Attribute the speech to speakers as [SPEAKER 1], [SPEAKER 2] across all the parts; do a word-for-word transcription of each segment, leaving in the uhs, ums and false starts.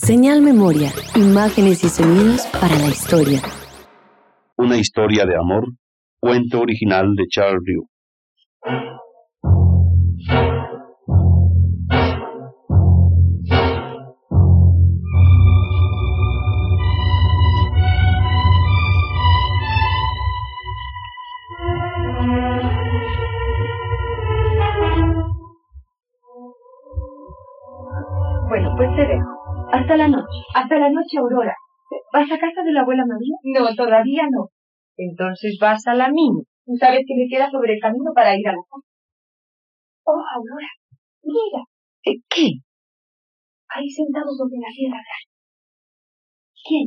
[SPEAKER 1] Señal Memoria, imágenes y sonidos para la historia.
[SPEAKER 2] Una historia de amor, cuento original de Charles Rieu.
[SPEAKER 3] Bueno, pues te dejo. Hasta la noche. Hasta la noche, Aurora. ¿Vas a casa de la abuela María? No, todavía no. Entonces vas a la mía. ¿Sabes que me queda sobre el camino para ir a la casa? Oh, Aurora, mira. ¿Qué? Ahí sentado sobre la piedra grande. ¿Quién?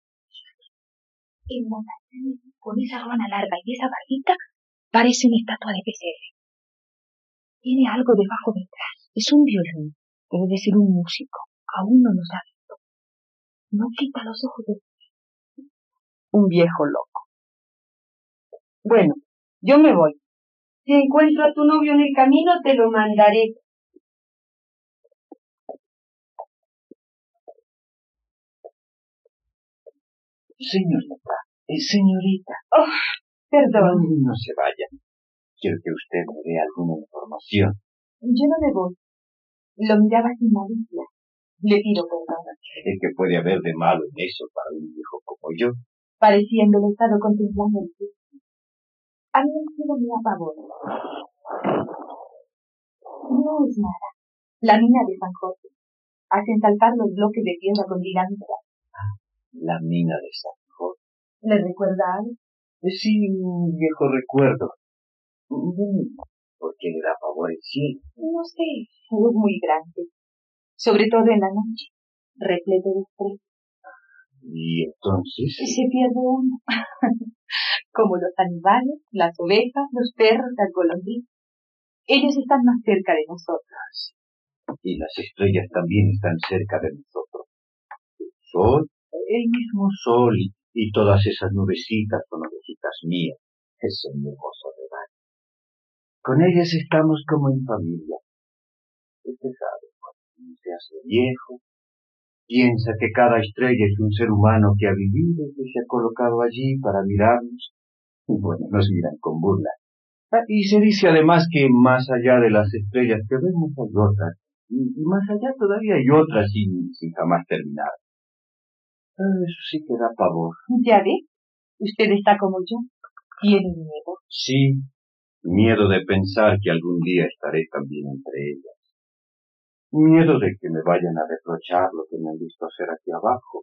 [SPEAKER 3] En la calle, con esa ruana larga y esa barbita, parece una estatua de pesebre. Tiene algo debajo detrás. Es un violín. Debe de ser un músico. Aún no nos ha visto. No quita los ojos de él. Un viejo loco. Bueno, yo me voy. Si encuentro a tu novio en el camino, te lo mandaré.
[SPEAKER 4] Señorita, eh, señorita.
[SPEAKER 3] Oh, perdón.
[SPEAKER 4] No, no se vaya. Quiero que usted me dé alguna información.
[SPEAKER 3] Yo no me voy. Lo miraba sin malicia. Le pido perdón.
[SPEAKER 4] ¿Qué puede haber de malo en eso para un viejo como yo?
[SPEAKER 3] Parecía embelesado contemplando el cielo. A mí el cielo me apavora. No es nada. La mina de San Jorge. Hacen saltar los bloques de piedra con dinamita.
[SPEAKER 4] La mina de San Jorge.
[SPEAKER 3] ¿Le recuerda algo?
[SPEAKER 4] Eh, sí, un viejo recuerdo. ¿Por qué le da pavor el cielo?
[SPEAKER 3] No sé. Es muy grande. Sobre todo en la noche. Repleto de estrellas.
[SPEAKER 4] ¿Y entonces?
[SPEAKER 3] Se pierde uno. Como los animales, las ovejas, los perros, las golondrinas. Ellos están más cerca de nosotros.
[SPEAKER 4] Y las estrellas también están cerca de nosotros. El sol, el mismo sol y, y todas esas nubecitas son nubecitas mías. Es un hermoso regalo. Con ellas estamos como en familia. Usted sabe, cuando uno se hace viejo, piensa que cada estrella es un ser humano que ha vivido y que se ha colocado allí para mirarnos. Y bueno, nos miran con burla. Ah, y se dice además que más allá de las estrellas que vemos hay otras. Y, y más allá todavía hay otras sin, sin jamás terminar. Ah, eso sí que da pavor.
[SPEAKER 3] ¿Ya ve? Usted está como yo. Tiene miedo.
[SPEAKER 4] Sí, miedo de pensar que algún día estaré también entre ellas. Miedo de que me vayan a reprochar lo que me han visto hacer aquí abajo.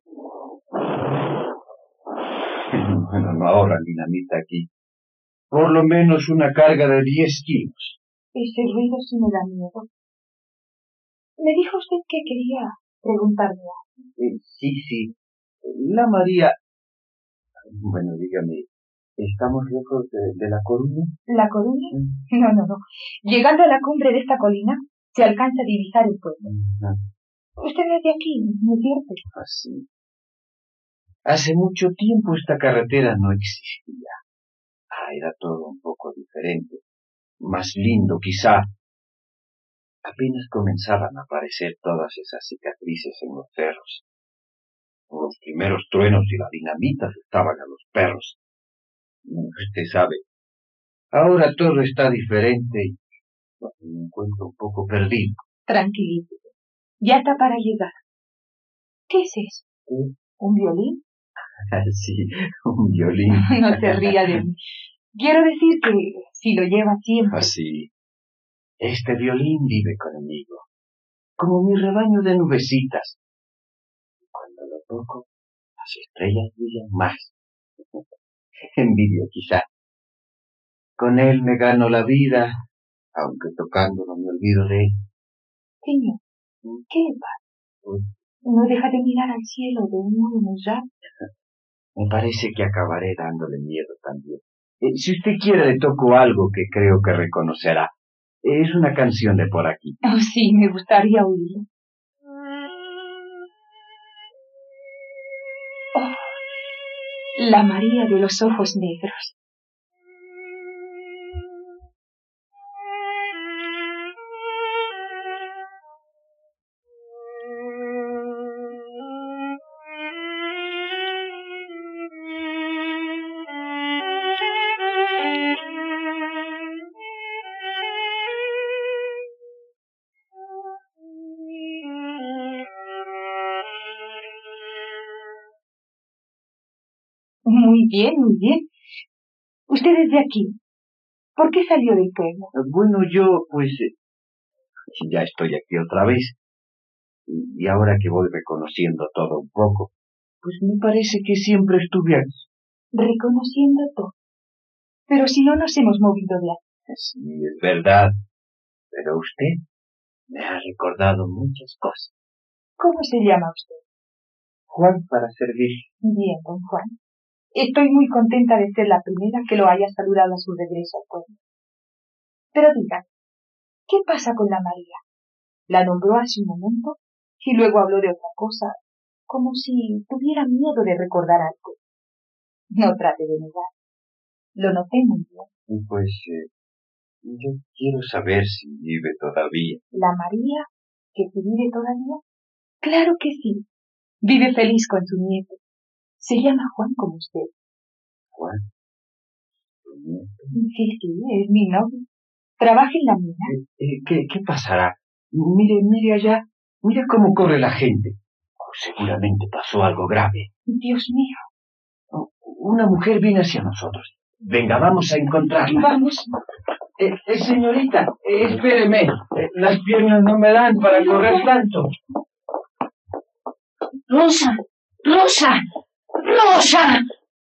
[SPEAKER 4] Bueno, no ahorran dinamita aquí. Por lo menos una carga de diez kilos.
[SPEAKER 3] Ese ruido sí me da miedo. Me dijo usted que quería preguntarme algo.
[SPEAKER 4] Eh, sí, sí. La María... Bueno, dígame, ¿estamos lejos de, de la colina?
[SPEAKER 3] ¿La colina? ¿Mm? No, no, no. Llegando a la cumbre de esta colina, se alcanza a divisar el pueblo. Uh-huh. Usted es de aquí, ¿no es cierto?
[SPEAKER 4] Así. Hace mucho tiempo esta carretera no existía. Ah, era todo un poco diferente. Más lindo, quizá. Apenas comenzaban a aparecer todas esas cicatrices en los cerros. Los primeros truenos y la dinamita asustaban a los perros. Usted sabe, ahora todo está diferente y me encuentro un poco perdido.
[SPEAKER 3] Tranquilízate. Ya está para llegar. ¿Qué es eso?
[SPEAKER 4] ¿Eh?
[SPEAKER 3] ¿Un violín?
[SPEAKER 4] Sí, un violín.
[SPEAKER 3] No se ría de mí. Quiero decir que si lo lleva siempre.
[SPEAKER 4] Así. Este violín vive conmigo, como mi rebaño de nubecitas. Cuando lo toco, las estrellas brillan más. Envidia, quizá. Con él me gano la vida, aunque tocándolo me olvido de él.
[SPEAKER 3] Señor, ¿qué le pasa? ¿No deja de mirar al cielo de un modo muy raro?
[SPEAKER 4] Me parece que acabaré dándole miedo también. Eh, si usted quiere, le toco algo que creo que reconocerá. Es una canción de por aquí.
[SPEAKER 3] Oh, sí, me gustaría oírlo. Oh, la María de los ojos negros. Muy bien, muy bien. ¿Usted es de aquí? ¿Por qué salió del pueblo?
[SPEAKER 4] Bueno, yo, pues, eh, ya estoy aquí otra vez. Y, y ahora que voy reconociendo todo un poco, pues me parece que siempre estuve aquí.
[SPEAKER 3] Reconociendo todo. Pero si no nos hemos movido de aquí.
[SPEAKER 4] Sí, es verdad. Pero usted me ha recordado muchas cosas.
[SPEAKER 3] ¿Cómo se llama usted?
[SPEAKER 4] Juan, para servir.
[SPEAKER 3] Bien, don Juan. Estoy muy contenta de ser la primera que lo haya saludado a su regreso al pueblo. Pero diga, ¿qué pasa con la María? La nombró hace un momento y luego habló de otra cosa, como si tuviera miedo de recordar algo. No trate de negar. Lo noté muy bien.
[SPEAKER 4] Pues eh, yo quiero saber si vive todavía.
[SPEAKER 3] ¿La María que se vive todavía? Claro que sí. Vive feliz con su nieto. Se llama Juan como usted.
[SPEAKER 4] ¿Juan? ¿Tu nieto?
[SPEAKER 3] Sí, sí, es mi novio. Trabaja en la mina.
[SPEAKER 4] Eh, eh, ¿qué, ¿Qué pasará? Mire, mire allá. Mire cómo corre la gente. Oh, seguramente pasó algo grave.
[SPEAKER 3] Dios mío.
[SPEAKER 4] Oh, una mujer viene hacia nosotros. Venga, vamos a encontrarla.
[SPEAKER 3] Vamos.
[SPEAKER 4] Eh, eh, señorita, eh, espéreme. Eh, las piernas no me dan para correr tanto.
[SPEAKER 3] Rosa, Rosa, Rosa.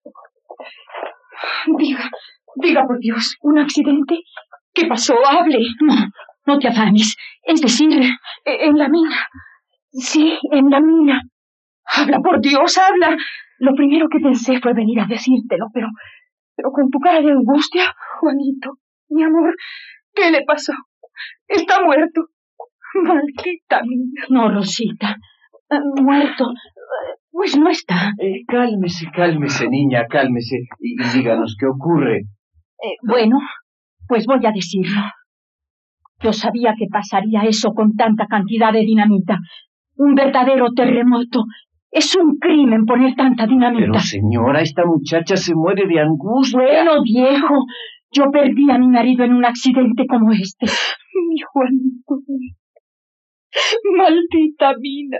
[SPEAKER 3] Diga, diga por Dios, ¿un accidente? ¿Qué pasó? Hable. No, no te afanes. Es decir, en la mina. Sí, en la mina. Habla, por Dios, habla. Lo primero que pensé fue venir a decírtelo, pero, pero con tu cara de angustia, Juanito, mi amor, ¿qué le pasó? Está muerto. Maldita mina. No, Rosita. Uh, muerto. Uh, pues no está.
[SPEAKER 4] Eh, cálmese, cálmese, niña, cálmese. Y, y díganos qué ocurre.
[SPEAKER 3] Eh, bueno, pues voy a decirlo. Yo sabía que pasaría eso con tanta cantidad de dinamita. Un verdadero terremoto. Es un crimen poner tanta dinamita.
[SPEAKER 4] Pero señora, esta muchacha se muere de angustia.
[SPEAKER 3] Bueno, viejo, yo perdí a mi marido en un accidente como este. Mi Juanito. Maldita mina.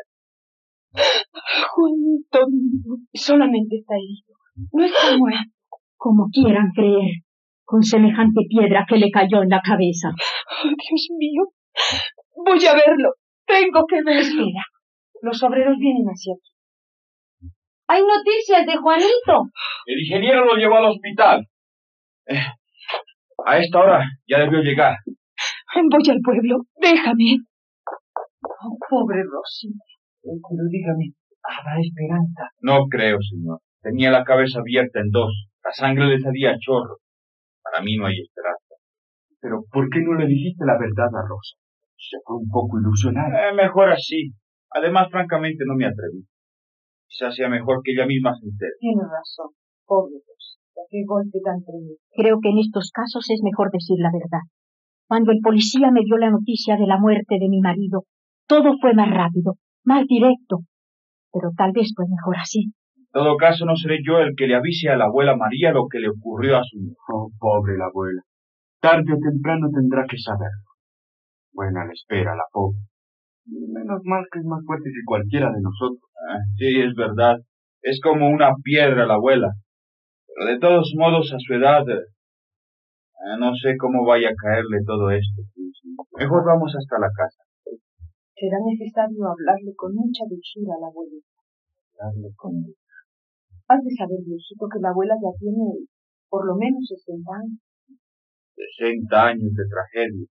[SPEAKER 3] Juanito mío, solamente está herido. No está muerto. Como quieran creer, con semejante piedra que le cayó en la cabeza. Oh, Dios mío. Voy a verlo. Tengo que verlo. Espera. Los obreros vienen hacia aquí. Hay noticias de Juanito.
[SPEAKER 5] El ingeniero lo llevó al hospital. Eh, a esta hora ya debió llegar.
[SPEAKER 3] Voy al pueblo. Déjame. Oh, pobre Rosita.
[SPEAKER 4] Eh, pero dígame, ¿habrá esperanza?
[SPEAKER 5] No creo, señor. Tenía la cabeza abierta en dos. La sangre le salía a chorro. Para mí no hay esperanza.
[SPEAKER 4] Pero ¿por qué no le dijiste la verdad a Rosa? Se fue un poco ilusionada.
[SPEAKER 5] Eh, mejor así. Además, francamente, no me atreví. Quizás sea mejor que ella misma se entere.
[SPEAKER 3] Tiene razón. Pobre Rosita. Qué golpe tan tremendo. Creo que en estos casos es mejor decir la verdad. Cuando el policía me dio la noticia de la muerte de mi marido, todo fue más rápido, más directo. Pero tal vez fue mejor así.
[SPEAKER 5] En todo caso, no seré yo el que le avise a la abuela María lo que le ocurrió a su hijo.
[SPEAKER 4] Oh, pobre la abuela. Tarde o temprano tendrá que saberlo. Buena la espera, la pobre. Menos mal que es más fuerte que cualquiera de nosotros.
[SPEAKER 5] Ah, sí, es verdad. Es como una piedra la abuela. Pero de todos modos, a su edad, eh, no sé cómo vaya a caerle todo esto. Mejor vamos hasta la casa.
[SPEAKER 3] Será necesario hablarle con mucha dulzura a la abuelita.
[SPEAKER 4] Hablarle con él.
[SPEAKER 3] Has de saber, viejito, que la abuela ya tiene por lo menos sesenta años.
[SPEAKER 5] Sesenta años de tragedia.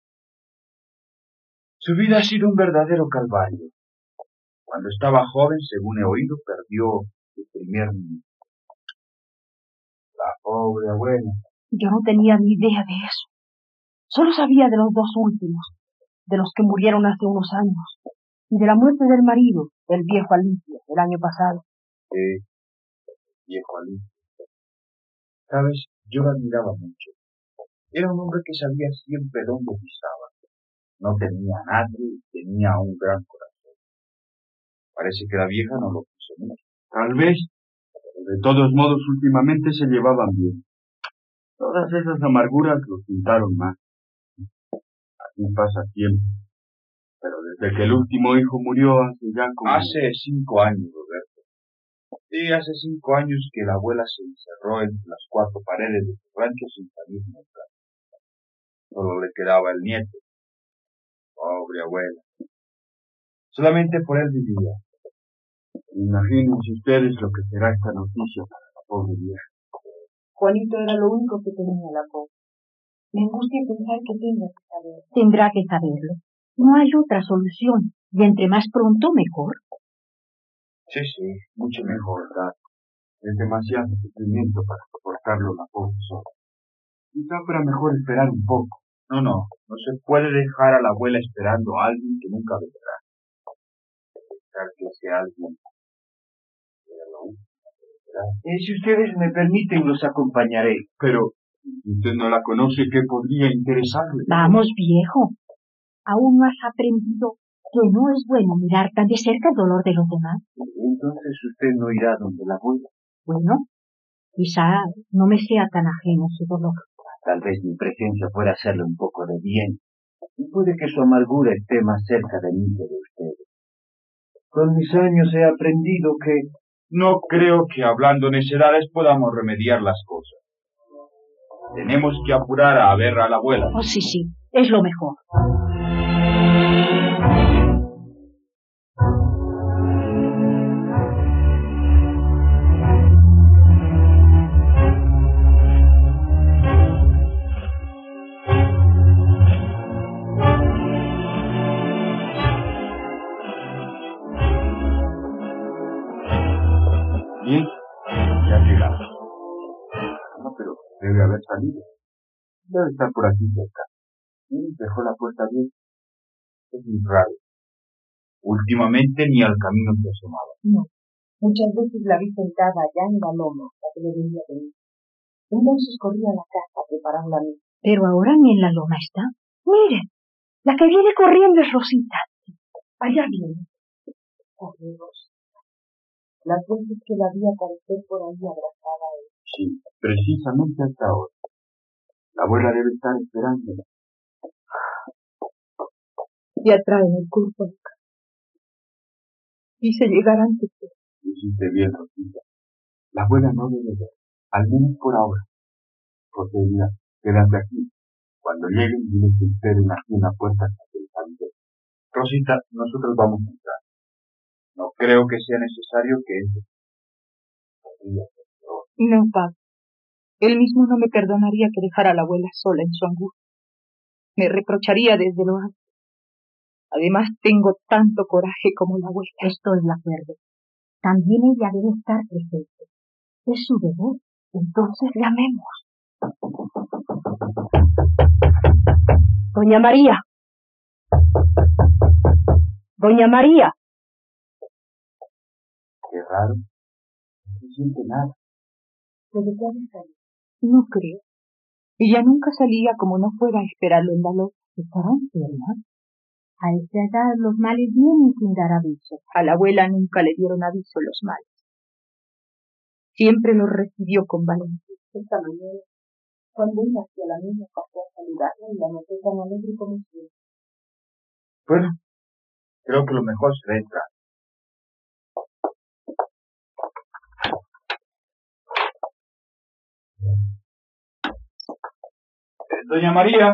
[SPEAKER 5] Su vida ha sido un verdadero calvario. Cuando estaba joven, según he oído, perdió su primer niño. La pobre abuela.
[SPEAKER 3] Yo no tenía ni idea de eso. Solo sabía de los dos últimos, de los que murieron hace unos años, y de la muerte del marido, el viejo Alicia, el año pasado.
[SPEAKER 5] Eh, viejo Alicia. Sabes, yo lo admiraba mucho. Era un hombre que sabía siempre dónde pisaba. No tenía a nadie y tenía un gran corazón. Parece que la vieja no lo quiso mucho.
[SPEAKER 4] Tal vez, pero de todos modos últimamente se llevaban bien. Todas esas amarguras los pintaron más. Así pasa tiempo. Pero desde que el último hijo murió hace ya como...
[SPEAKER 5] Hace cinco años, Roberto. Y hace cinco años que la abuela se encerró entre las cuatro paredes de su rancho sin salir nunca. Solo le quedaba el nieto. Pobre abuela. Solamente por él vivía. Imagínense ustedes lo que será esta noticia para la pobre vieja.
[SPEAKER 3] Juanito era lo único que tenía la pobre. Me angustia pensar que tenga que saberlo. Tendrá que saberlo. No hay otra solución. Y entre más pronto, mejor.
[SPEAKER 5] Sí, sí, mucho mejor, ¿verdad? Es demasiado sufrimiento para soportarlo la pobre sola. Quizá fuera mejor esperar un poco. No, no, no se puede dejar a la abuela esperando a alguien que nunca vendrá. Pensar que ese alguien era la última que vendrá. Eh, si ustedes me permiten, los acompañaré. Pero, si usted no la conoce, ¿qué podría interesarle?
[SPEAKER 3] Vamos, viejo. Aún no has aprendido que no es bueno mirar tan de cerca el dolor de los demás.
[SPEAKER 5] Entonces usted no irá donde la abuela.
[SPEAKER 3] Bueno, quizá no me sea tan ajeno su dolor.
[SPEAKER 4] Tal vez mi presencia pueda hacerle un poco de bien. Y puede que su amargura esté más cerca de mí que de ustedes.
[SPEAKER 5] Con mis años he aprendido que no creo que hablando necedades podamos remediar las cosas. Tenemos que apurar a ver a la abuela.
[SPEAKER 3] Oh, sí, sí, es lo mejor.
[SPEAKER 5] Bien, ya llegamos. No, pero debe haber salido. Debe estar por aquí cerca. Y dejó la puerta abierta. Es muy raro. Últimamente ni al camino se asomaba.
[SPEAKER 3] No, muchas veces la vi sentada allá en la loma, la que le venía de mí. Entonces corría a la casa a preparar la mesa. Pero ahora ni en la loma está. Miren, la que viene corriendo es Rosita. Allá viene. Pobre Rosita. Las veces que la vi aparecer por ahí abrazada a él.
[SPEAKER 5] Sí, precisamente hasta ahora. La abuela debe estar esperándola.
[SPEAKER 3] Ya traen el cuerpo de casa. Quise llegar antes que...
[SPEAKER 5] Hiciste bien, Rosita. La abuela no debe ver, al menos por ahora. José, mira, quédate aquí. Cuando lleguen, dile que esperen aquí en la puerta hasta que salga. Rosita, nosotros vamos a entrar. No creo que sea necesario que entre.
[SPEAKER 3] No, padre. Él mismo no me perdonaría que dejara a la abuela sola en su angustia. Me reprocharía desde lo alto. Además, tengo tanto coraje como la abuela. Estoy de acuerdo. También ella debe estar presente. Es su deber. Entonces llamemos. Doña María. Doña María.
[SPEAKER 5] Qué raro. No se siente nada.
[SPEAKER 3] ¿Puede salir? No creo. Ella nunca salía como no fuera a esperarlo en la loza. ¿Estará enferma? A esa edad los males vienen sin dar aviso. A la abuela nunca le dieron aviso los males. Siempre los recibió con valentía. Esta mañana, cuando iba hacia la niña, pasé a saludarla y la noté tan alegre como siempre.
[SPEAKER 5] Bueno, creo que lo mejor será entrar. Eh, Doña María.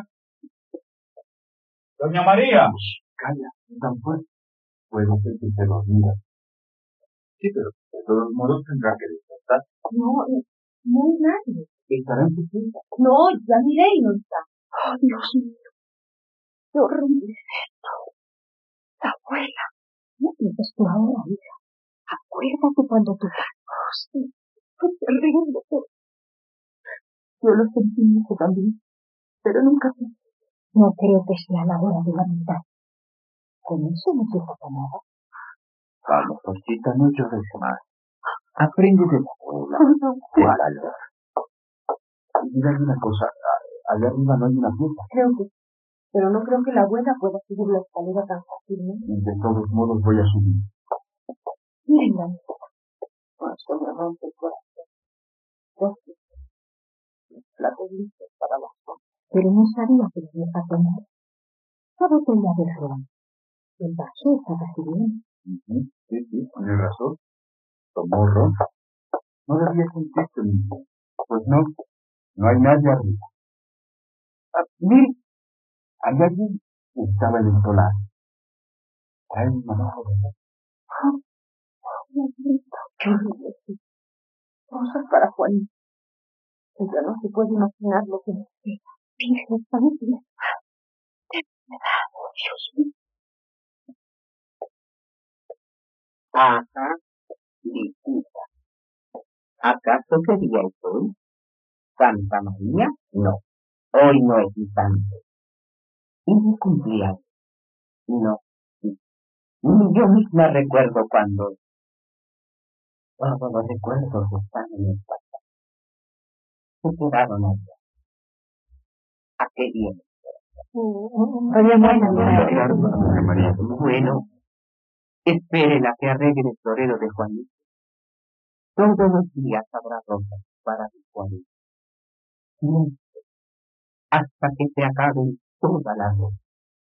[SPEAKER 5] Doña María. Uy, calla, no tan fuerte. Puede ser que esté dormida. Sí, pero de todos modos tendrá que despertar.
[SPEAKER 3] No, no hay nadie.
[SPEAKER 5] Estará en su casa.
[SPEAKER 3] No, ya miré y no está. Oh, Dios mío. Qué horrible es esto. La abuela. ¿No piensas tú ahora, hija? Acuérdate cuando tu... Oh, sí. Fue terrible. Yo lo sentí mucho también. Pero nunca pensé. No creo que sea la hora de la mitad. Con eso no se pasa nada.
[SPEAKER 4] Vamos, Rosita, no llores más. Aprende de la abuela. Guárdalo.
[SPEAKER 5] Mira una cosa, allá arriba no hay una puerta.
[SPEAKER 3] Creo que, pero no creo que la abuela pueda subir la escalera tan fácilmente.
[SPEAKER 5] De todos modos voy a subir.
[SPEAKER 3] Venga, esto me rompe el corazón. Rosy, la pediste para la sopa. Pero no sabía que le iba a tomar. La botella de ron. El vaso está casi bien.
[SPEAKER 5] Uh-huh. Sí, sí, tienes razón. tomó ron. No debía sentirse mismo. Pues no, no hay nadie arriba. Ah, mire, ahí allí estaba el solar. Trae un manojo de ron.
[SPEAKER 3] Qué horrible. Cosas para Juanita. Ella no se puede imaginar lo que me espera. Virgen Santísima. ¡Qué enfermedad! Dios mío.
[SPEAKER 6] Ajá, visita. ¿Acaso quería el sol? ¿Santa María? No, hoy no es mi santo. ¿Y mi cumpleaños? No, ni yo misma recuerdo cuándo. Todos los recuerdos están en el pasado. Se quedaron allá. ¿A qué viene?
[SPEAKER 3] Doña María.
[SPEAKER 5] Claro, doña María.
[SPEAKER 6] Bueno, esperen a que arregle el florero de Juanito. Todos los días habrá rosas para mi Juanito. Siempre, hasta que se acaben todas las rosas.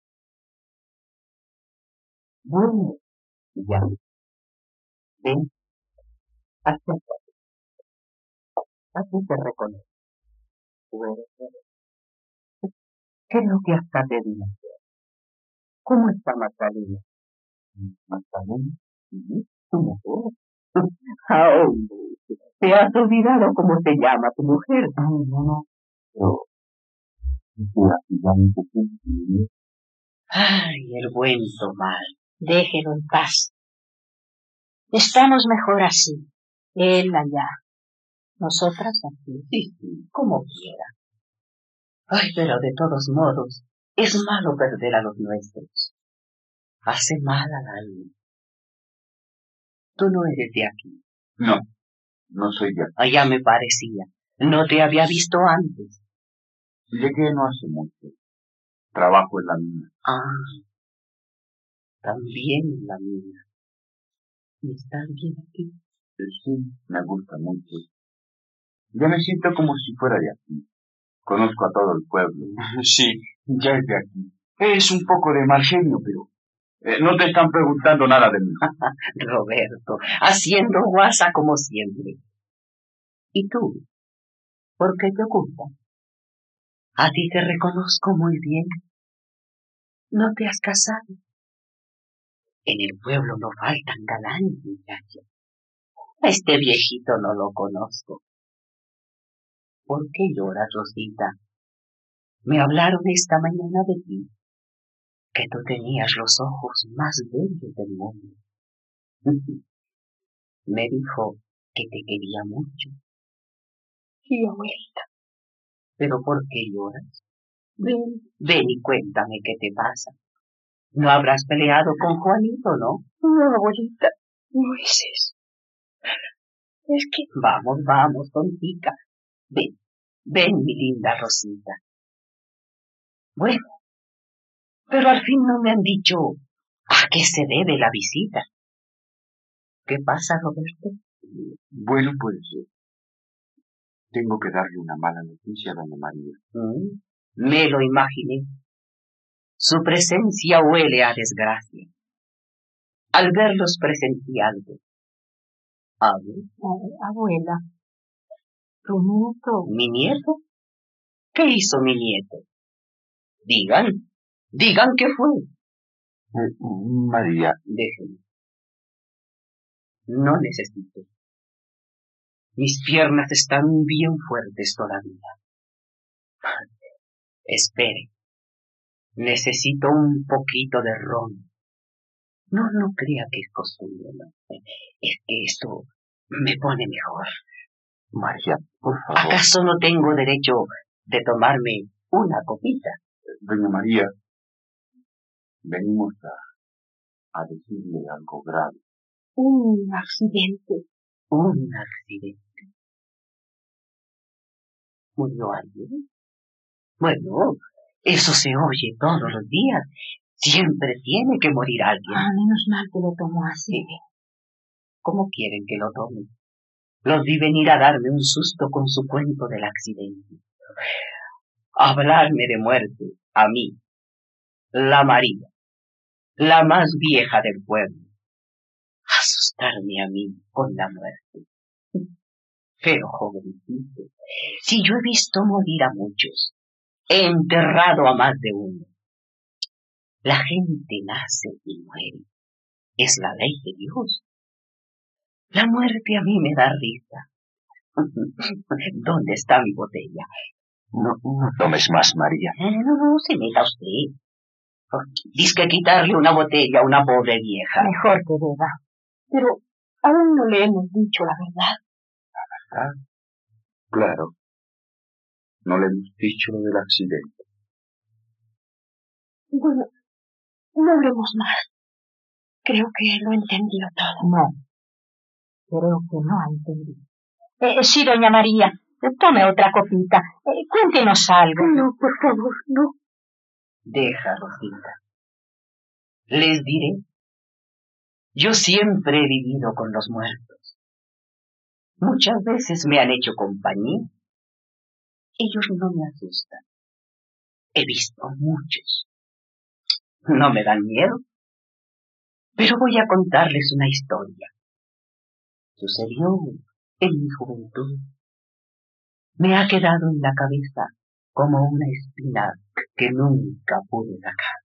[SPEAKER 6] Bueno, ya. Ven, acércate. Así te reconozco. Puede ser. Creo que hasta te digo. ¿Cómo está Magdalena? ¿Magdalena? ¿Sí? ¿Tu mujer? Ah, hombre, ¿te has olvidado cómo se llama tu mujer?
[SPEAKER 5] No, no, no. Pero, ya, ya me entendí.
[SPEAKER 6] Ay, el buen Tomás.
[SPEAKER 7] Déjelo en paz. Estamos mejor así. Él allá. Nosotras aquí.
[SPEAKER 6] Sí, sí, como quiera. Ay, pero de todos modos, es malo perder a los nuestros. Hace mal al alma. Tú no eres de aquí.
[SPEAKER 5] No, no soy de aquí.
[SPEAKER 6] Ah, ya me parecía. No te había visto antes.
[SPEAKER 5] Llegué no hace mucho. Trabajo en la mina.
[SPEAKER 6] Ah, también en la mina. ¿Y estás bien aquí?
[SPEAKER 5] Sí, me gusta mucho. Ya me siento como si fuera de aquí. Conozco a todo el pueblo. Sí, ya es de aquí. Es un poco de mal genio, pero eh, no te están preguntando nada de mí.
[SPEAKER 6] Roberto, haciendo guasa como siempre. ¿Y tú? ¿Por qué te ocultas? A ti te reconozco muy bien. ¿No te has casado? En el pueblo no faltan galanes, muchacha. A este viejito no lo conozco. ¿Por qué lloras, Rosita? Me hablaron esta mañana de ti, que tú tenías los ojos más bellos del mundo. Me dijo que te quería mucho.
[SPEAKER 3] Sí, abuelita.
[SPEAKER 6] ¿Pero por qué lloras? Ven, ven y cuéntame qué te pasa. ¿No habrás peleado con Juanito, no?
[SPEAKER 3] No, abuelita, no es eso. Es que...
[SPEAKER 6] Vamos, vamos, tontica. Ven, ven, mi linda Rosita. Bueno, pero al fin no me han dicho a qué se debe la visita. ¿Qué pasa, Roberto?
[SPEAKER 5] Bueno, pues eh, tengo que darle una mala noticia a doña María.
[SPEAKER 6] ¿Mm? Me lo imaginé. Su presencia huele a desgracia. Al verlos presentí algo. A ver,
[SPEAKER 7] Eh, abuela. Tu nieto.
[SPEAKER 6] ¿mi nieto? ¿Qué hizo mi nieto? Digan, digan qué fue.
[SPEAKER 5] Eh, María,
[SPEAKER 6] Déjenme. No necesito. Mis piernas están bien fuertes todavía. Espere. Necesito un poquito de ron. No, no crea que es costumbre, no. Es que esto me pone mejor.
[SPEAKER 5] María, por favor.
[SPEAKER 6] ¿Acaso no tengo derecho de tomarme una copita?
[SPEAKER 5] Doña María, venimos a, a decirle algo grave.
[SPEAKER 3] Un accidente.
[SPEAKER 6] Un accidente. ¿Murió alguien? Bueno, eso se oye todos los días. Siempre tiene que morir alguien.
[SPEAKER 3] Ah, menos mal que lo tomó así.
[SPEAKER 6] ¿Cómo quieren que lo tome? Los vi venir a darme un susto con su cuento del accidente. Hablarme de muerte, a mí, la María, la más vieja del pueblo. asustarme a mí con la muerte. Pero, jovencito, si yo he visto morir a muchos, he enterrado a más de uno. La gente nace y muere. Es la ley de Dios. La muerte a mí me da risa. ¿Dónde está mi botella?
[SPEAKER 2] No, no tomes más, María.
[SPEAKER 6] Eh, no, no se meta usted. Dice que quitarle una botella a una pobre vieja.
[SPEAKER 7] Mejor que beba. Pero aún no le hemos dicho la verdad.
[SPEAKER 2] Ah, claro. No le hemos dicho lo del accidente.
[SPEAKER 7] Bueno, no hablemos más. Creo que lo he entendido todo.
[SPEAKER 3] No, creo que no ha entendido. Eh, sí, doña María, tome otra copita. Eh, cuéntenos algo.
[SPEAKER 7] No, por favor, no.
[SPEAKER 6] Deja, Rosita. Les diré. Yo siempre he vivido con los muertos. Muchas veces me han hecho compañía. Ellos no me asustan. He visto muchos. No me dan miedo. Pero voy a contarles una historia. Sucedió en mi juventud. Me ha quedado en la cabeza como una espina que nunca pude sacar.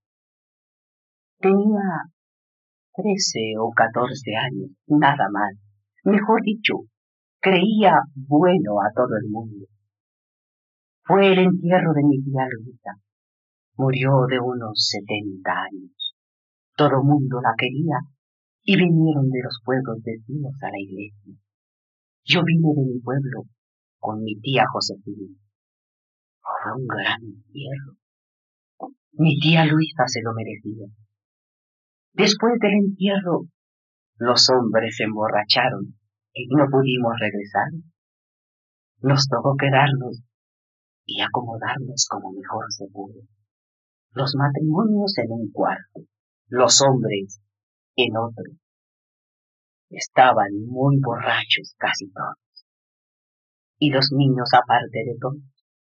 [SPEAKER 6] Tenía trece o catorce años, nada más. Mejor dicho, creía bueno a todo el mundo. Fue el entierro de mi tía Luisa. Murió de unos setenta años. Todo mundo la quería y vinieron de los pueblos vecinos a la iglesia. Yo vine de mi pueblo con mi tía Josefina. Fue un gran entierro. Mi tía Luisa se lo merecía. Después del entierro, los hombres se emborracharon y no pudimos regresar. Nos tocó quedarnos y acomodarnos como mejor se pudo. Los matrimonios en un cuarto, los hombres en otro. Estaban muy borrachos casi todos. Y los niños aparte de todos.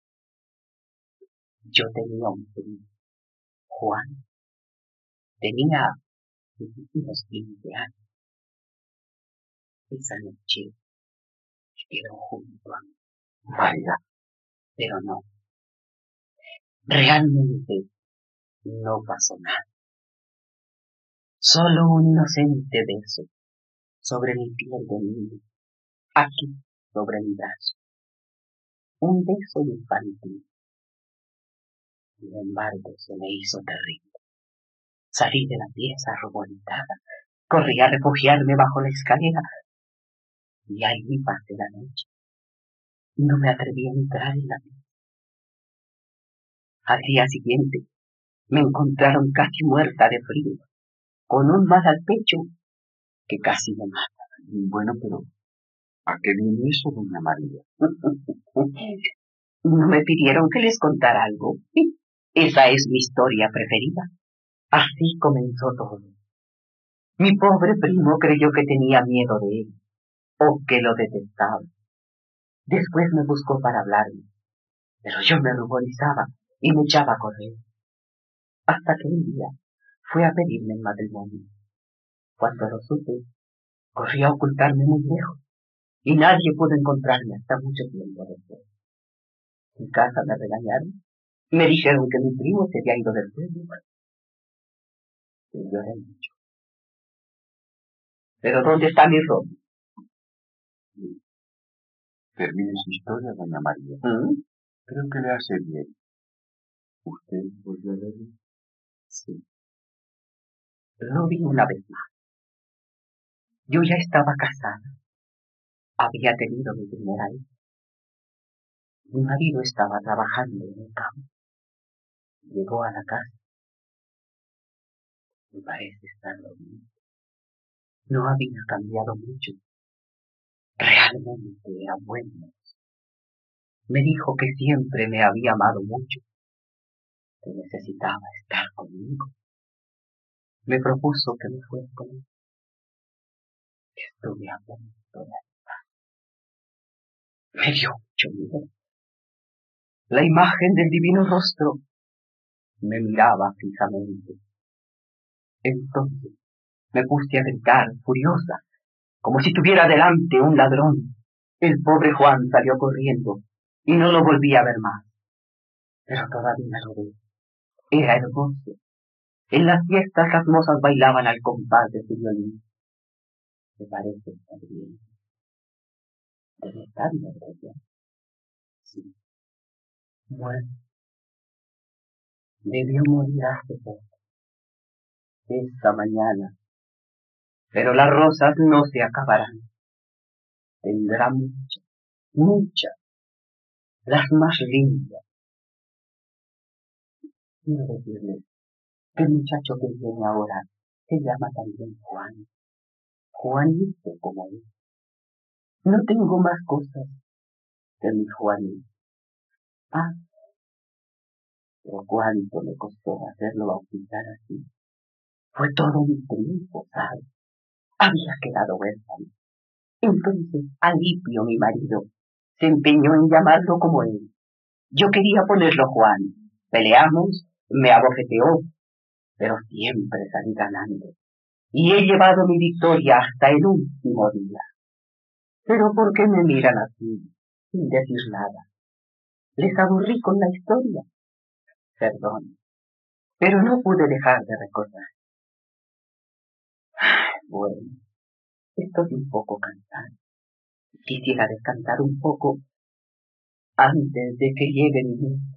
[SPEAKER 6] Yo tenía un primo, Juan. Tenía unos quince años. Esa noche quedó junto a mí.
[SPEAKER 2] Vaya.
[SPEAKER 6] Pero no. Realmente no pasó nada. Solo un inocente beso sobre mi piel de niño, aquí sobre mi brazo. Un beso infantil. Sin embargo, se me hizo terrible. Salí de la pieza ruboritada, corrí a refugiarme bajo la escalera y allí pasé la noche. No me atreví a entrar en la pieza. Al día siguiente me encontraron casi muerta de frío, con un mal al pecho que casi me mata.
[SPEAKER 2] Bueno, pero ¿a qué viene eso, doña María?
[SPEAKER 6] ¿No me pidieron que les contara algo? Sí, esa es mi historia preferida. Así comenzó todo. Mi pobre primo creyó que tenía miedo de él, o que lo detestaba. Después me buscó para hablarme, pero yo me ruborizaba y me echaba a correr. Hasta que un día fue a pedirme el matrimonio. Cuando lo supe, corrí a ocultarme muy lejos, y nadie pudo encontrarme hasta mucho tiempo después. En casa me regañaron, me dijeron que mi primo se había ido del pueblo. Y lloré mucho. ¿Pero dónde está mi Romy?
[SPEAKER 2] Termine su historia, doña María.
[SPEAKER 6] ¿Mm?
[SPEAKER 2] Creo que le hace bien. ¿Usted volvió a verlo?
[SPEAKER 6] Sí. Lo vi una vez más. Yo ya estaba casada. Había tenido mi primera hija. Mi marido estaba trabajando en el campo. Llegó a la casa. Me parece estar dormido. No había cambiado mucho. Realmente era bueno. Me dijo que siempre me había amado mucho, que necesitaba estar conmigo. Me propuso que me fuera con él. Estuve a punto de ayudar. Me dio mucho miedo. La imagen del divino rostro me miraba fijamente. Entonces me puse a gritar, furiosa, como si tuviera delante un ladrón. El pobre Juan salió corriendo y no lo volví a ver más. Pero todavía lo veo. Era hermoso. En las fiestas las mozas bailaban al compás de su violín. ¿Te parece estar bien? ¿Debe estar bien, verdad? Sí. Bueno, debió morir hace poco. Esta mañana. Pero las rosas no se acabarán. Tendrá muchas, muchas, las más lindas. Quiero decirles que el muchacho que viene ahora se llama también Juan. Juanito como él. No tengo más cosas que mi Juanito. Ah, pero cuánto me costó hacerlo bautizar así. Fue todo un triunfo, ¿sabes? Había quedado huérfano. Entonces Alipio, mi marido, se empeñó en llamarlo como él. Yo quería ponerlo Juan. Peleamos, me abofeteó, pero siempre salí ganando. Y he llevado mi victoria hasta el último día. Pero ¿por qué me miran así, sin decir nada? ¿Les aburrí con la historia? Perdón, pero no pude dejar de recordar. Bueno, estoy un poco cansado. Quisiera descansar un poco antes de que llegue mi nieto.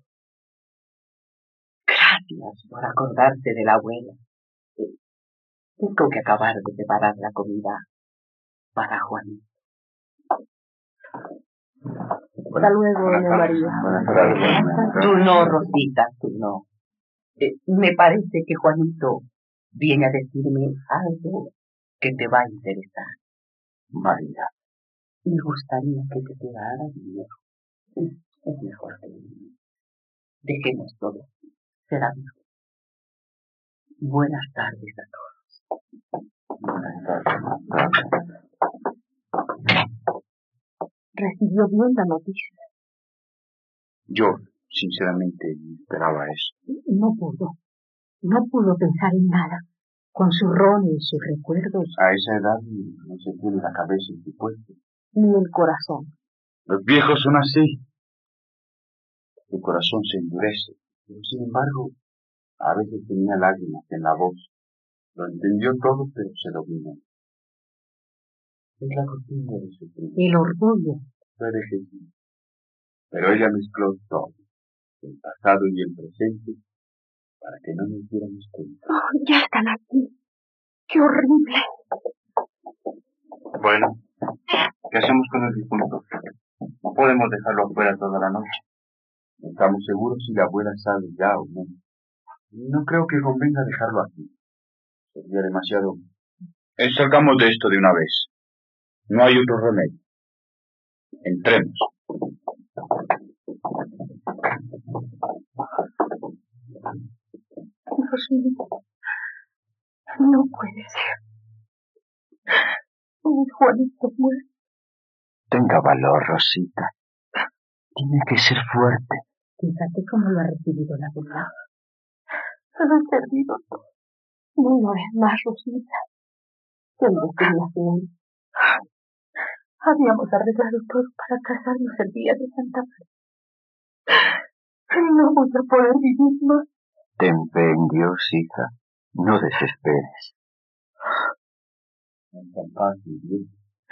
[SPEAKER 6] Gracias por acordarse de la abuela. Tengo que acabar de preparar la comida para Juanito.
[SPEAKER 7] Hasta luego, doña María.
[SPEAKER 6] Tú no, Rosita, tú no. Eh, me parece que Juanito viene a decirme algo que te va a interesar. María, me gustaría que te quedaras viejo. Es mejor que dejemos todo. Será mejor. Buenas tardes a todos. Buenas tardes.
[SPEAKER 7] ¿Recibió bien la noticia?
[SPEAKER 5] Yo, sinceramente, esperaba eso.
[SPEAKER 7] No pudo. No pudo pensar en nada. Con su ron y sus recuerdos.
[SPEAKER 5] A esa edad no se tiene la cabeza en su puesto.
[SPEAKER 7] Ni el corazón.
[SPEAKER 5] Los viejos son así. El corazón se endurece. Pero sin embargo, a veces tenía lágrimas en la voz. Lo entendió todo, pero se dominó. Es la costumbre de sufrir.
[SPEAKER 7] El orgullo.
[SPEAKER 5] Puede que sí. Pero ella mezcló todo, el pasado y el presente, para que no nos diéramos cuenta.
[SPEAKER 7] Oh, ya están aquí. ¡Qué horrible!
[SPEAKER 5] Bueno, ¿qué hacemos con el difunto? No podemos dejarlo afuera toda la noche. No estamos seguros si la abuela sabe ya o no. No creo que convenga dejarlo aquí. Sería demasiado. Eh, salgamos de esto de una vez. No hay otro remedio. Entremos.
[SPEAKER 7] Rosita, no puede ser. Mi Juanito muere.
[SPEAKER 4] Tenga valor, Rosita. Tiene que ser fuerte.
[SPEAKER 7] Fíjate cómo lo ha recibido la abuela. Lo he perdido todo. No lo es más, Rosita. ¡Qué resignación! Habíamos arreglado todo para casarnos el día de Santa María. No voy a poder vivir más.
[SPEAKER 4] Ten fe en Dios, hija. No desesperes.
[SPEAKER 5] No es tan fácil, ¿bien?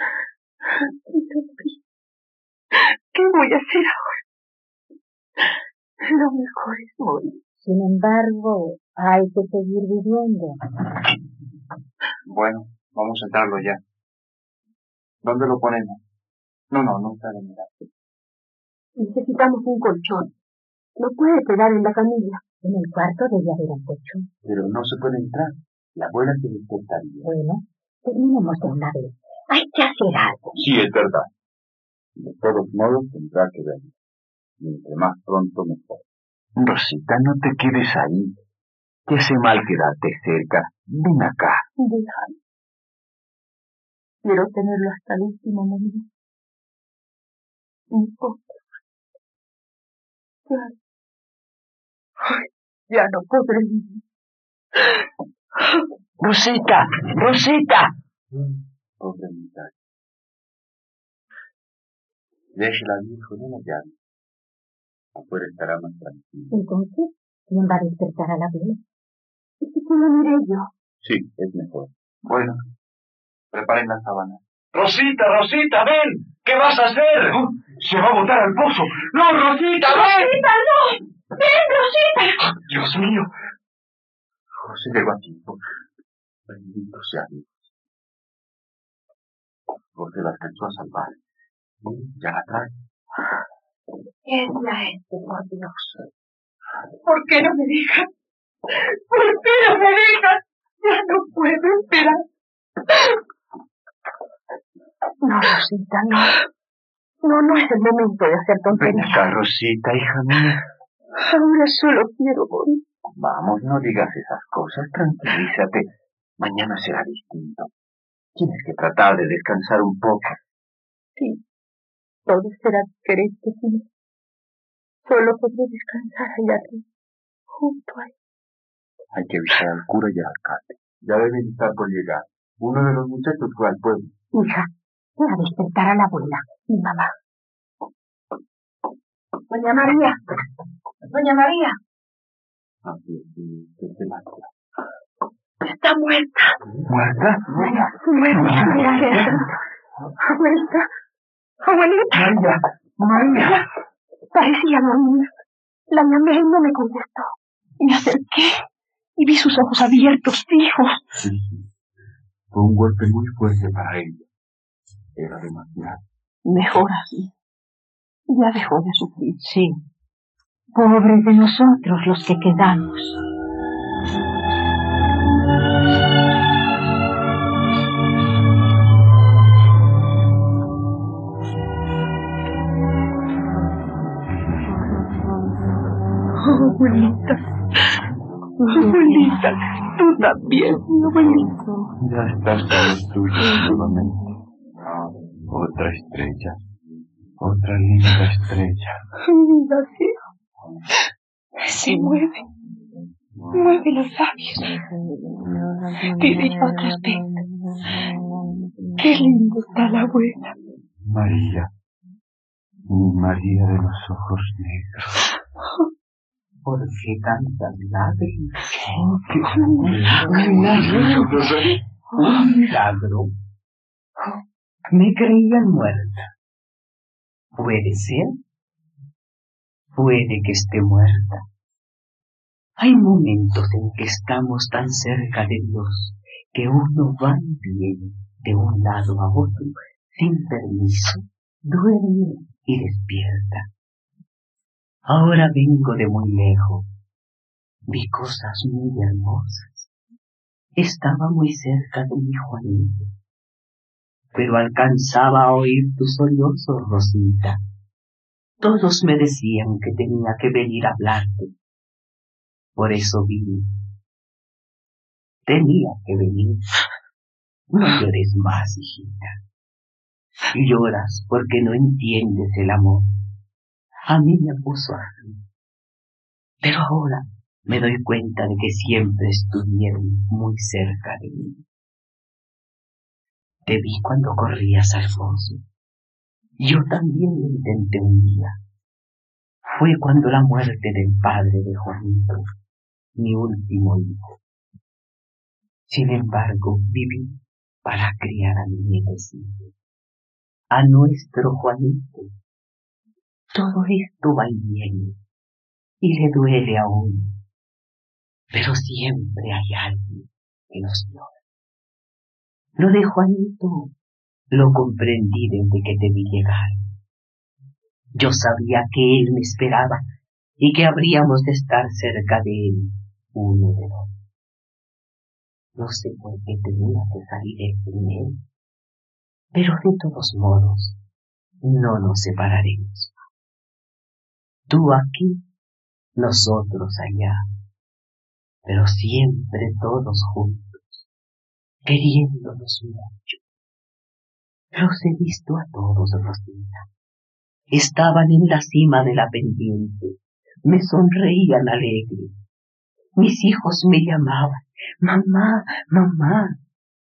[SPEAKER 7] ¿Qué voy a hacer ahora? Lo mejor es morir. Sin embargo, hay que seguir viviendo.
[SPEAKER 5] Bueno, vamos a entrarlo ya. ¿Dónde lo ponemos? No, no, no está de mirar.
[SPEAKER 7] Necesitamos un colchón. No puede quedar en la camilla. En el cuarto debe haber un colchón.
[SPEAKER 5] Pero no se puede entrar. La abuela se despertaría.
[SPEAKER 7] Bueno, terminemos de una vez. Hay que hacer algo.
[SPEAKER 5] Sí, es verdad. De todos modos tendrá que verlo. Mientras más pronto mejor.
[SPEAKER 4] Rosita, no te quedes ahí. Te hace mal quedarte cerca. Ven acá.
[SPEAKER 7] Déjalo. Quiero tenerlo hasta el último momento. Un poco. Ya. Ay, ya no podré vivir.
[SPEAKER 4] Rosita, Rosita.
[SPEAKER 2] Pobre muchacho. Déjela, viejo, no la llame. Afuera estará más tranquilo.
[SPEAKER 7] Entonces, ¿quién va a despertar a la abuela? ¿Es que lo miré yo?
[SPEAKER 2] Sí, es mejor. Bueno, preparen la sábana.
[SPEAKER 5] Rosita, Rosita, ven. ¿Qué vas a hacer? Oh, se va a botar al pozo. No, Rosita, ven.
[SPEAKER 7] ¡Rosita, no! ¡Ven, Rosita!
[SPEAKER 5] Dios mío.
[SPEAKER 2] José llegó a tiempo. Bendito sea Dios. José la alcanzó a salvar. Ya la trae.
[SPEAKER 7] Es la gente, por Dios. ¿Por qué no me dejas? ¿Por qué no me dejas? Ya no puedo esperar. No, Rosita, no. No, no es el momento de hacer tonterías.
[SPEAKER 2] Ven acá, Rosita, hija mía.
[SPEAKER 7] Ahora solo quiero morir.
[SPEAKER 2] Vamos, no digas esas cosas. Tranquilízate. Mañana será distinto. Tienes que tratar de descansar un poco.
[SPEAKER 7] Sí, todo será diferente, sí. Solo podré descansar allá arriba, junto a él.
[SPEAKER 2] Hay que avisar al cura y al alcalde. Ya deben estar por llegar. Uno de los muchachos fue al pueblo.
[SPEAKER 7] Hija, voy a despertar a la abuela, mi mamá. Doña María, Doña María.
[SPEAKER 2] Así es, que se mata.
[SPEAKER 7] Está muerta.
[SPEAKER 2] ¿Muerta?
[SPEAKER 7] Muerta, mira, abuelita, abuelita.
[SPEAKER 2] María, María.
[SPEAKER 7] Parecía dormir. La llamé y no me contestó. Me acerqué y vi sus ojos abiertos, fijos.
[SPEAKER 2] Sí, sí. Fue un golpe muy fuerte para ella. Era demasiado.
[SPEAKER 7] Mejor así. Ya dejó de sufrir. Sí. Pobres de nosotros los que quedamos. Oh, abuelita. Abuelita, tú también, mi abuelita.
[SPEAKER 2] Ya estás con los tuyos nuevamente. Otra estrella. Otra linda estrella.
[SPEAKER 7] Mira, sí. Se mueve. Mueve los labios. Y dice otras veces. Qué linda está la abuela.
[SPEAKER 2] María. Mi María de los ojos negros.
[SPEAKER 6] ¿Por qué tantas lágrimas?
[SPEAKER 2] Un milagro.
[SPEAKER 6] Un milagro. Me creían muerta. ¿Puede ser? Puede que esté muerta. Hay momentos en que estamos tan cerca de Dios que uno va y viene de un lado a otro sin permiso, duerme y despierta. Ahora vengo de muy lejos. Vi cosas muy hermosas. Estaba muy cerca de mi Juanito, pero alcanzaba a oír tus sollozos, Rosita. Todos me decían que tenía que venir a hablarte. Por eso vine. Tenía que venir. No llores más, hijita. Lloras porque no entiendes el amor. A mí me puso así. Pero ahora me doy cuenta de que siempre estuvieron muy cerca de mí. Te vi cuando corrías al foso. Yo también lo intenté un día. Fue cuando la muerte del padre de Juanito, mi último hijo. Sin embargo, viví para criar a mi nietecito, a nuestro Juanito. Todo esto va y viene, y le duele a uno, pero siempre hay alguien que nos llora. Lo de Juanito lo comprendí desde que te vi llegar. Yo sabía que él me esperaba y que habríamos de estar cerca de él, uno del otro. No sé por qué tenía que salir él primero, pero de todos modos no nos separaremos. Tú aquí, nosotros allá, pero siempre todos juntos, queriéndonos mucho. Los he visto a todos, Rosita. Estaban en la cima de la pendiente, me sonreían alegres. Mis hijos me llamaban, mamá, mamá,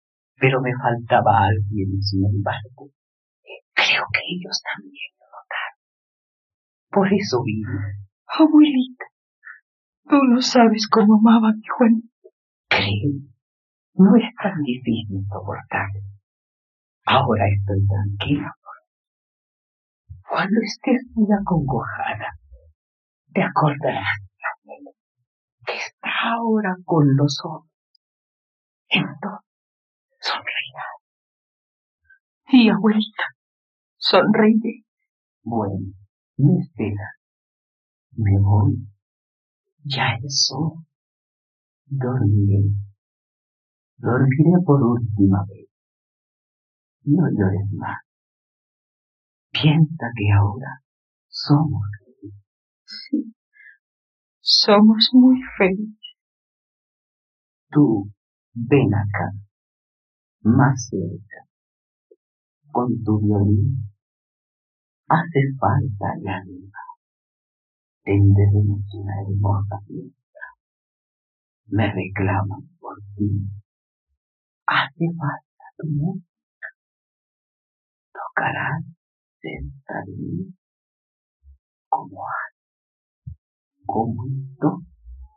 [SPEAKER 6] pero me faltaba alguien, sin embargo. Creo que ellos también lo notaron. Por eso vine.
[SPEAKER 3] Abuelita, tú no sabes cómo amaba a mi Juanito.
[SPEAKER 6] Créeme, no es tan difícil soportarlo. Ahora estoy tranquila. Cuando estés muy acongojada, te acordarás de él, que está ahora con los ojos. Entonces, sonreirás.
[SPEAKER 3] Sí, abuelita, sonreiré.
[SPEAKER 6] Bueno, me espera. Me voy. Ya es hora. Dormiré. Dormiré por última vez. No llores más. Piensa que ahora somos felices.
[SPEAKER 3] Sí, somos muy felices.
[SPEAKER 6] Tú, ven acá, más cerca, con tu violín. Hace falta la vida. Tendremos una hermosa fiesta. Me reclaman por ti. Hace falta tu música. Tocarás cerca de mí como antes, como entonces.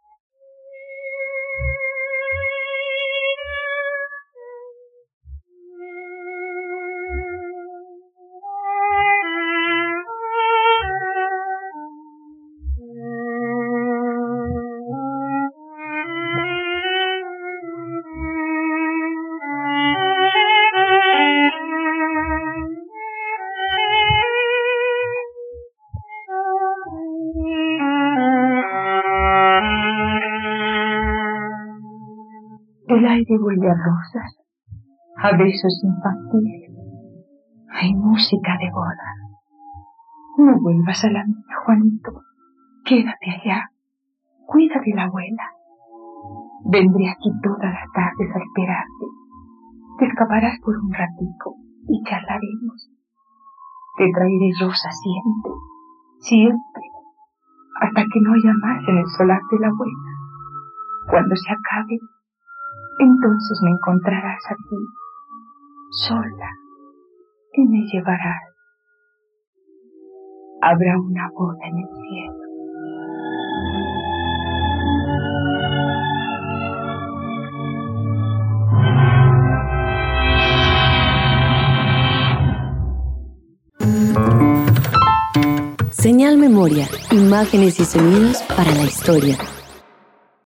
[SPEAKER 3] El aire huele a rosas, a besos infantiles. Hay música de boda. No vuelvas a la mía, Juanito. Quédate allá. Cuida de la abuela. Vendré aquí todas las tardes a esperarte. Te escaparás por un ratico y charlaremos. Te traeré rosas siempre, siempre, hasta que no haya más en el solar de la abuela. Cuando se acabe, entonces me encontrarás aquí, sola, y me llevarás. Habrá una boda en el cielo.
[SPEAKER 1] Señal Memoria, imágenes y sonidos para la historia.